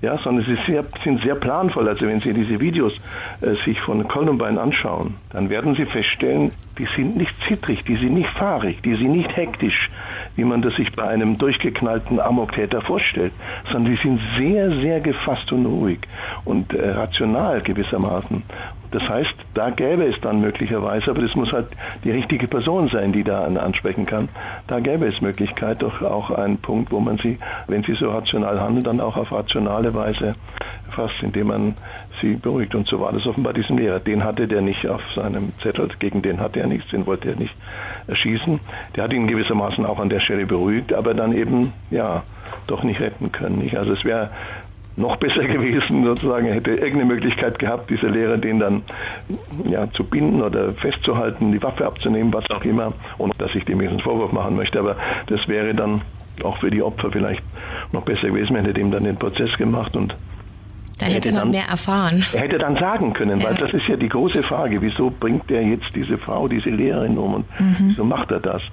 Ja, sondern sie sehr, sind sehr planvoll. Also wenn Sie diese Videos äh, sich von Columbine anschauen, dann werden Sie feststellen, die sind nicht zittrig, die sind nicht fahrig, die sind nicht hektisch, wie man das sich bei einem durchgeknallten Amoktäter vorstellt, sondern die sind sehr, sehr gefasst und ruhig und äh, rational gewissermaßen. Das heißt, da gäbe es dann möglicherweise, aber das muss halt die richtige Person sein, die da ansprechen kann, da gäbe es Möglichkeit, doch auch einen Punkt, wo man sie, wenn sie so rational handeln, dann auch auf rationale Weise fasst, indem man sie beruhigt. Und so war das offenbar diesem Lehrer. Den hatte der nicht auf seinem Zettel, gegen den hatte er nichts, den wollte er nicht erschießen. Der hat ihn gewissermaßen auch an der Stelle beruhigt, aber dann eben, ja, doch nicht retten können. Nicht? Also es wäre noch besser gewesen, sozusagen, er hätte irgendeine Möglichkeit gehabt, dieser Lehrer den dann ja zu binden oder festzuhalten, die Waffe abzunehmen, was auch immer, ohne dass ich dem jetzt einen Vorwurf machen möchte, aber das wäre dann auch für die Opfer vielleicht noch besser gewesen, man hätte dem dann den Prozess gemacht und Dann hätte man mehr erfahren. Er hätte dann sagen können, ja. Weil das ist ja die große Frage, wieso bringt er jetzt diese Frau, diese Lehrerin um und mhm. wieso macht er das?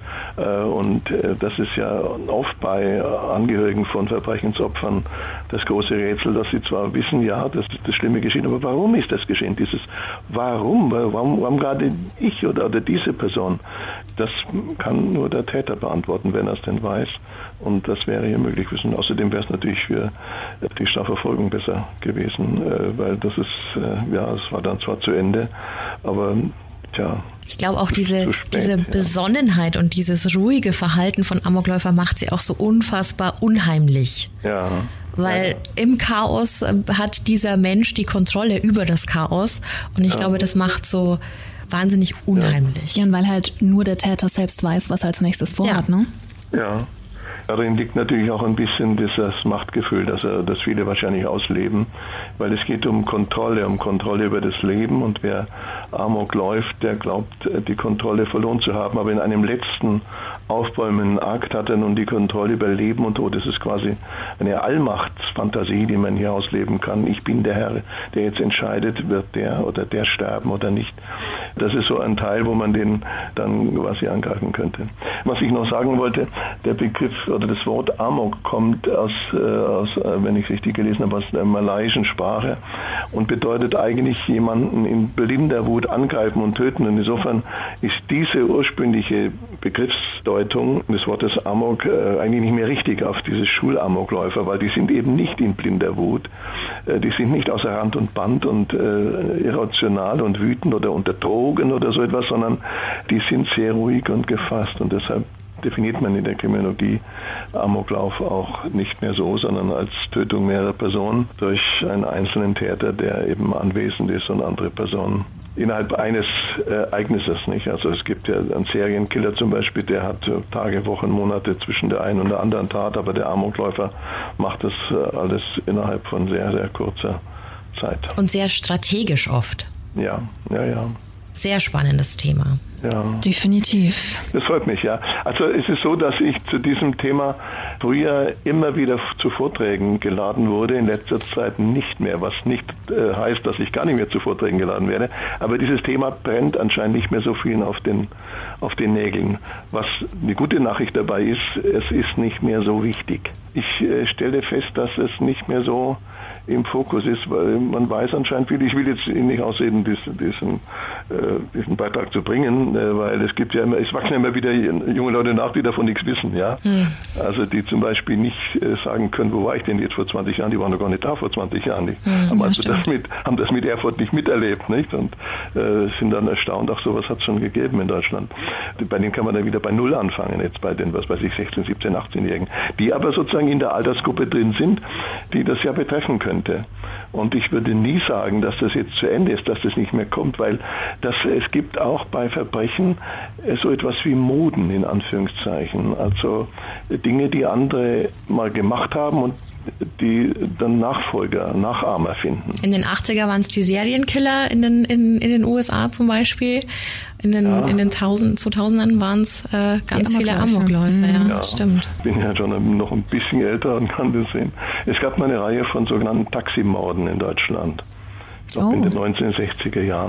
Und das ist ja oft bei Angehörigen von Verbrechensopfern das große Rätsel, dass sie zwar wissen, ja, das ist das Schlimme geschehen, aber warum ist das geschehen? Dieses Warum? Warum, warum gerade ich oder, oder diese Person? Das kann nur der Täter beantworten, wenn er es denn weiß. Und das wäre hier möglich gewesen. Außerdem wäre es natürlich für die Strafverfolgung besser gewesen, weil das ist, ja, es war dann zwar zu Ende, aber tja. Ich glaube auch diese, spät, diese ja. Besonnenheit und dieses ruhige Verhalten von Amokläufer macht sie auch so unfassbar unheimlich. Ja. Weil ja. im Chaos hat dieser Mensch die Kontrolle über das Chaos und ich ja. glaube, das macht so wahnsinnig unheimlich. Ja, und weil halt nur der Täter selbst weiß, was er als nächstes vorhat, ja. ne? Ja. Darin liegt natürlich auch ein bisschen dieses Machtgefühl, das, er, das viele wahrscheinlich ausleben, weil es geht um Kontrolle, um Kontrolle über das Leben und wer Amok läuft, der glaubt, die Kontrolle verloren zu haben, aber in einem letzten aufbäumenden Akt hat er nun die Kontrolle über Leben und Tod. Das ist quasi eine Allmachtsfantasie, die man hier ausleben kann. Ich bin der Herr, der jetzt entscheidet, wird der oder der sterben oder nicht. Das ist so ein Teil, wo man den dann quasi angreifen könnte. Was ich noch sagen wollte, der Begriff oder das Wort Amok kommt aus, äh, aus äh, wenn ich es richtig gelesen habe, aus der malaiischen Sprache und bedeutet eigentlich jemanden in blinder Wut angreifen und töten. Und insofern ist diese ursprüngliche Begriffsdeutung des Wortes Amok äh, eigentlich nicht mehr richtig auf diese Schulamokläufer, weil die sind eben nicht in blinder Wut. Äh, die sind nicht außer Rand und Band und äh, irrational und wütend oder unter Drogen oder so etwas, sondern die sind sehr ruhig und gefasst und deshalb definiert man in der Kriminologie Amoklauf auch nicht mehr so, sondern als Tötung mehrerer Personen durch einen einzelnen Täter, der eben anwesend ist und andere Personen innerhalb eines Ereignisses, nicht? Also es gibt ja einen Serienkiller zum Beispiel, der hat Tage, Wochen, Monate zwischen der einen und der anderen Tat, aber der Amokläufer macht das alles innerhalb von sehr, sehr kurzer Zeit. Und sehr strategisch oft. Ja, ja, ja. Sehr spannendes Thema. Ja. Definitiv. Das freut mich, ja. Also es ist so, dass ich zu diesem Thema früher immer wieder zu Vorträgen geladen wurde, in letzter Zeit nicht mehr, was nicht äh, heißt, dass ich gar nicht mehr zu Vorträgen geladen werde. Aber dieses Thema brennt anscheinend nicht mehr so vielen auf den, auf den Nägeln. Was eine gute Nachricht dabei ist, es ist nicht mehr so wichtig. Ich äh, stelle fest, dass es nicht mehr so im Fokus ist, weil man weiß anscheinend viel. Ich will jetzt Ihnen nicht ausreden, diesen, diesen, äh, diesen Beitrag zu bringen, äh, weil es gibt ja immer, es wachsen ja immer wieder junge Leute nach, die davon nichts wissen, ja. Hm. Also die zum Beispiel nicht äh, sagen können, wo war ich denn jetzt vor zwanzig Jahren? Die waren noch gar nicht da vor zwanzig Jahren. Die hm, haben also das mit, haben das mit Erfurt nicht miterlebt, nicht? Und äh, sind dann erstaunt, ach sowas hat es schon gegeben in Deutschland. Bei denen kann man dann wieder bei Null anfangen, jetzt bei den, was weiß ich, sechzehn, siebzehn, achtzehnjährigen, die aber sozusagen in der Altersgruppe drin sind, die das ja betreffen können. Und ich würde nie sagen, dass das jetzt zu Ende ist, dass das nicht mehr kommt, weil das, es gibt auch bei Verbrechen so etwas wie Moden in Anführungszeichen, also Dinge, die andere mal gemacht haben und die dann Nachfolger, Nachahmer finden. In den achtziger waren es die Serienkiller in den, in, in den U S A zum Beispiel. In den, ja. in den zweitausendern waren es äh, ganz viele Amokläufer. Ja, ja, stimmt. Ich bin ja schon noch ein bisschen älter und kann das sehen. Es gab mal eine Reihe von sogenannten Taximorden in Deutschland. Oh. In den neunzehnhundertsechziger Jahren.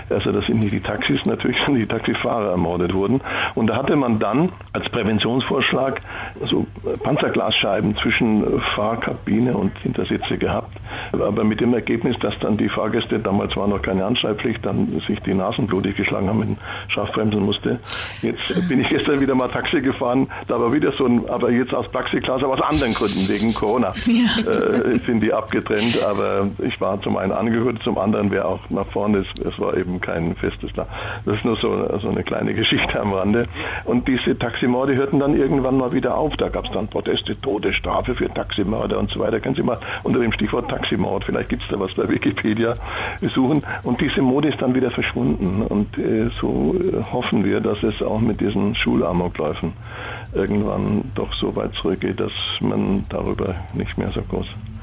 Also das sind nicht die Taxis natürlich, sondern die Taxifahrer ermordet wurden. Und da hatte man dann als Präventionsvorschlag so Panzerglasscheiben zwischen Fahrkabine und Hintersitze gehabt. Aber mit dem Ergebnis, dass dann die Fahrgäste, damals war noch keine Anschnallpflicht, dann sich die Nasen blutig geschlagen haben, mit Scharfbremsen musste. Jetzt bin ich gestern wieder mal Taxi gefahren, da war wieder so ein, aber jetzt aus Plexiglas, aber aus anderen Gründen, wegen Corona, ja. äh, sind die abgetrennt. Aber ich war zum einen angehört, zum anderen wäre auch nach vorne, es, es war eben kein festes da. Das ist nur so, so eine kleine Geschichte am Rande. Und diese Taximorde hörten dann irgendwann mal wieder auf. Da gab es dann Proteste, Todesstrafe für Taximörder und so weiter. Können Sie mal unter dem Stichwort Taximord, vielleicht gibt es da was bei Wikipedia, suchen. Und diese Mode ist dann wieder verschwunden. Und äh, so äh, hoffen wir, dass es auch mit diesen Schulamokläufen irgendwann doch so weit zurückgeht, dass man darüber nicht mehr so groß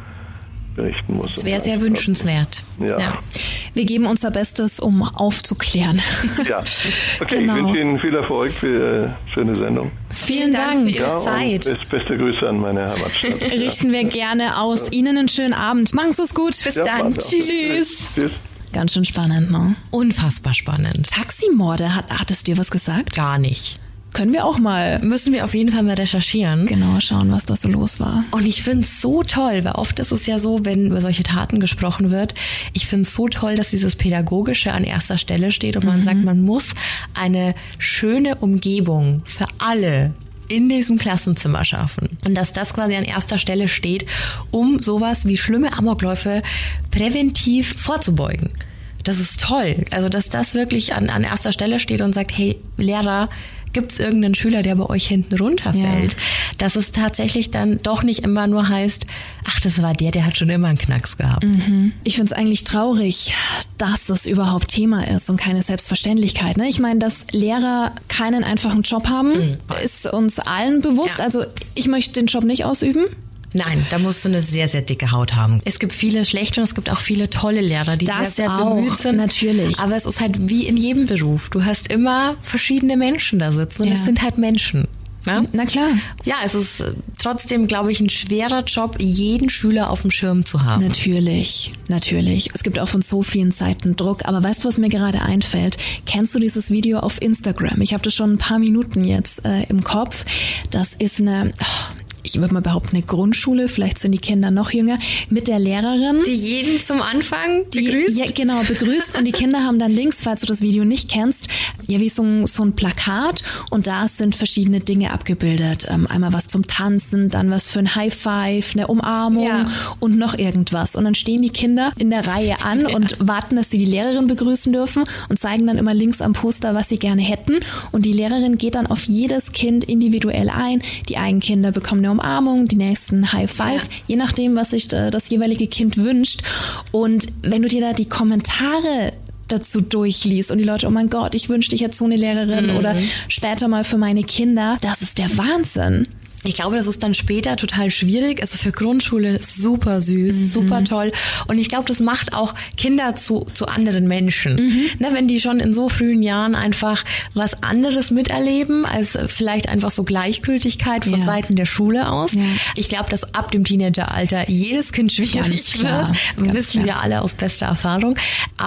berichten muss. Das wäre sehr wünschenswert. Ja. ja. Wir geben unser Bestes, um aufzuklären. Ja, okay, genau. Ich wünsche Ihnen viel Erfolg für eine schöne Sendung. Vielen Dank für Ihre ja, Zeit. Und beste Grüße an meine Heimatstadt. Richten wir gerne aus. Ihnen einen schönen Abend. Machen Sie es gut. Bis ja, dann. Tschüss. Tschüss. Tschüss. Ganz schön spannend, ne? Unfassbar spannend. Taximorde, hat, hat es dir was gesagt? Gar nicht. Können wir auch mal. Müssen wir auf jeden Fall mal recherchieren. Genau, schauen, was da so los war. Und ich finde es so toll, weil oft ist es ja so, wenn über solche Taten gesprochen wird, ich finde es so toll, dass dieses Pädagogische an erster Stelle steht und man mhm. sagt, man muss eine schöne Umgebung für alle in diesem Klassenzimmer schaffen. Und dass das quasi an erster Stelle steht, um sowas wie schlimme Amokläufe präventiv vorzubeugen. Das ist toll. Also, dass das wirklich an, an erster Stelle steht und sagt, hey, Lehrer, gibt es irgendeinen Schüler, der bei euch hinten runterfällt? Ja. Dass es tatsächlich dann doch nicht immer nur heißt, ach, das war der, der hat schon immer einen Knacks gehabt. Mhm. Ich finde es eigentlich traurig, dass das überhaupt Thema ist und keine Selbstverständlichkeit. Ne? Ich meine, dass Lehrer keinen einfachen Job haben, mhm. ist uns allen bewusst. Ja. Also ich möchte den Job nicht ausüben. Nein, da musst du eine sehr, sehr dicke Haut haben. Es gibt viele schlechte und es gibt auch viele tolle Lehrer, die das sehr, sehr auch, bemüht sind. Natürlich. Aber es ist halt wie in jedem Beruf. Du hast immer verschiedene Menschen da sitzen und ja. es sind halt Menschen. Ne? Na klar. Ja, es ist trotzdem, glaube ich, ein schwerer Job, jeden Schüler auf dem Schirm zu haben. Natürlich, natürlich. Es gibt auch von so vielen Seiten Druck. Aber weißt du, was mir gerade einfällt? Kennst du dieses Video auf Instagram? Ich habe das schon ein paar Minuten jetzt äh, im Kopf. Das ist eine... Oh, ich würde mal behaupten, eine Grundschule, vielleicht sind die Kinder noch jünger, mit der Lehrerin. Die jeden zum Anfang begrüßt? Die, ja, genau, begrüßt. Und die Kinder haben dann links, falls du das Video nicht kennst, ja wie so ein, so ein Plakat. Und da sind verschiedene Dinge abgebildet. Ähm, einmal was zum Tanzen, dann was für ein High Five, eine Umarmung ja. und noch irgendwas. Und dann stehen die Kinder in der Reihe an ja. und warten, dass sie die Lehrerin begrüßen dürfen und zeigen dann immer links am Poster, was sie gerne hätten. Und die Lehrerin geht dann auf jedes Kind individuell ein. Die einen Kinder bekommen eine Umarmung, die nächsten High Five, ja. je nachdem, was sich das jeweilige Kind wünscht. Und wenn du dir da die Kommentare dazu durchliest und die Leute, oh mein Gott, ich wünschte, ich hätte so eine Lehrerin mhm. oder später mal für meine Kinder, das ist der Wahnsinn. Ich glaube, das ist dann später total schwierig. Also für Grundschule super süß, mhm. super toll. Und ich glaube, das macht auch Kinder zu, zu anderen Menschen. Mhm. Ne, wenn die schon in so frühen Jahren einfach was anderes miterleben, als vielleicht einfach so Gleichgültigkeit von ja. Seiten der Schule aus. Ja. Ich glaube, dass ab dem Teenageralter jedes Kind schwierig wird. Ganz wissen klar. wir alle aus bester Erfahrung.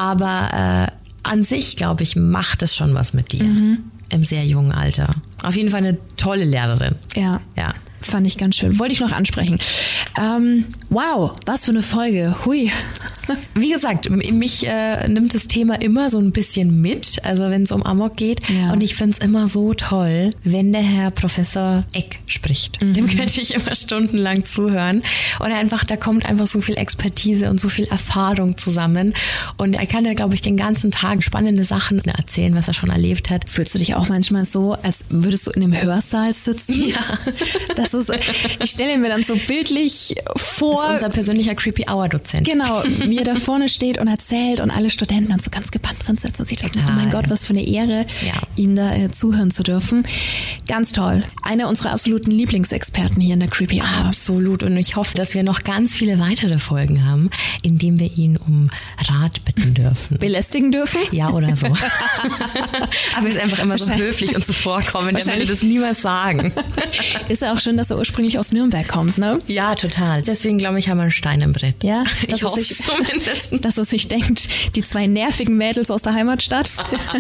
Aber äh, an sich, glaube ich, macht es schon was mit dir. Mhm. Im sehr jungen Alter. Auf jeden Fall eine tolle Lehrerin. Ja. Ja. Fand ich ganz schön. Wollte ich noch ansprechen. Ähm, wow, was für eine Folge. Hui. Wie gesagt, mich äh, nimmt das Thema immer so ein bisschen mit, also wenn es um Amok geht. Ja. Und ich finde es immer so toll, wenn der Herr Professor Eck spricht. Mhm. Dem könnte ich immer stundenlang zuhören. Und einfach, da kommt einfach so viel Expertise und so viel Erfahrung zusammen. Und er kann ja, glaube ich, den ganzen Tag spannende Sachen erzählen, was er schon erlebt hat. Fühlst du dich auch manchmal so, als würdest du in einem Hörsaal sitzen? Ja. Das ist, ich stelle mir dann so bildlich vor. Das ist unser persönlicher Creepy-Hour-Dozent. Genau, wie er da vorne steht und erzählt und alle Studenten dann so ganz gebannt drin sitzen und sich denken, oh mein Gott, was für eine Ehre, ja. ihm da äh, zuhören zu dürfen. Ganz toll. Einer unserer absoluten Lieblingsexperten hier in der Creepy Hour. Absolut. Und ich hoffe, dass wir noch ganz viele weitere Folgen haben, in denen wir ihn um Rat bitten dürfen. Belästigen dürfen? Ja, oder so. Aber er ist einfach immer so höflich und zuvorkommend. Er würde das niemals sagen. Ist ja auch schön, dass er ursprünglich aus Nürnberg kommt, ne? Ja, total. Deswegen, glaube ich, haben wir einen Stein im Brett. Ja, ich hoffe sich, zumindest. Dass er sich denkt, die zwei nervigen Mädels aus der Heimatstadt.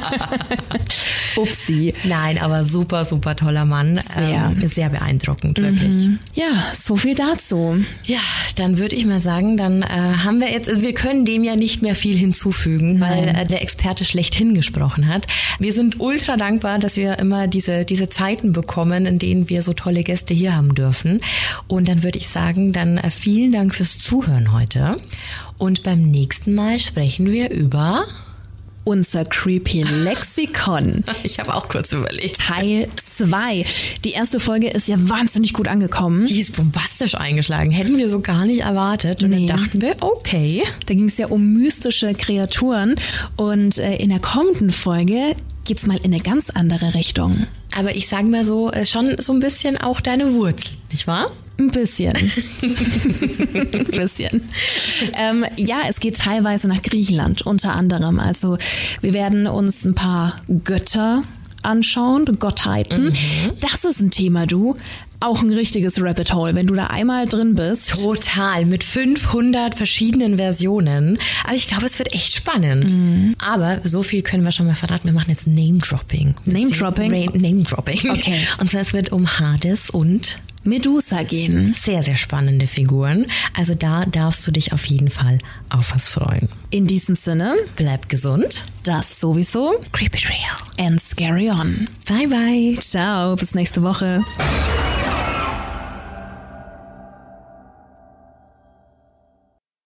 Upsi. Nein, aber super, super toller Mann. Sehr. Ähm, sehr beeindruckend, wirklich. Mhm. Ja, so viel dazu. Ja, dann würde ich mal sagen, dann äh, haben wir jetzt, also wir können dem ja nicht mehr viel hinzufügen, Nein. weil äh, der Experte schlechthin gesprochen hat. Wir sind ultra dankbar, dass wir immer diese, diese Zeiten bekommen, in denen wir so tolle Gäste hier haben dürfen. Und dann würde ich sagen, dann äh, vielen Dank fürs Zuhören heute. Und beim nächsten Mal sprechen wir über... Unser Creepy Lexikon. Ich habe auch kurz überlegt. Teil zwei. Die erste Folge ist ja wahnsinnig gut angekommen. Die ist bombastisch eingeschlagen. Hätten wir so gar nicht erwartet. Und Nee. dann dachten wir, okay. Da ging es ja um mystische Kreaturen. Und äh, in der kommenden Folge geht's mal in eine ganz andere Richtung. Aber ich sage mal so, äh, schon so ein bisschen auch deine Wurzel, nicht wahr? Ein bisschen. Ein bisschen. Ähm, ja, es geht teilweise nach Griechenland, unter anderem. Also wir werden uns ein paar Götter anschauen, Gottheiten. Mhm. Das ist ein Thema, du. Auch ein richtiges Rabbit Hole, wenn du da einmal drin bist. Total, mit fünfhundert verschiedenen Versionen. Aber ich glaube, es wird echt spannend. Mhm. Aber so viel können wir schon mal verraten. Wir machen jetzt Name-Dropping. Name-Dropping? Name-Dropping. Okay. Und zwar, es wird um Hades und Medusa gehen. sehr, sehr spannende Figuren. Also da darfst du dich auf jeden Fall auf was freuen. In diesem Sinne, Bleib gesund. das sowieso. Creep it real. And scary on. Bye, bye. Ciao, bis nächste Woche.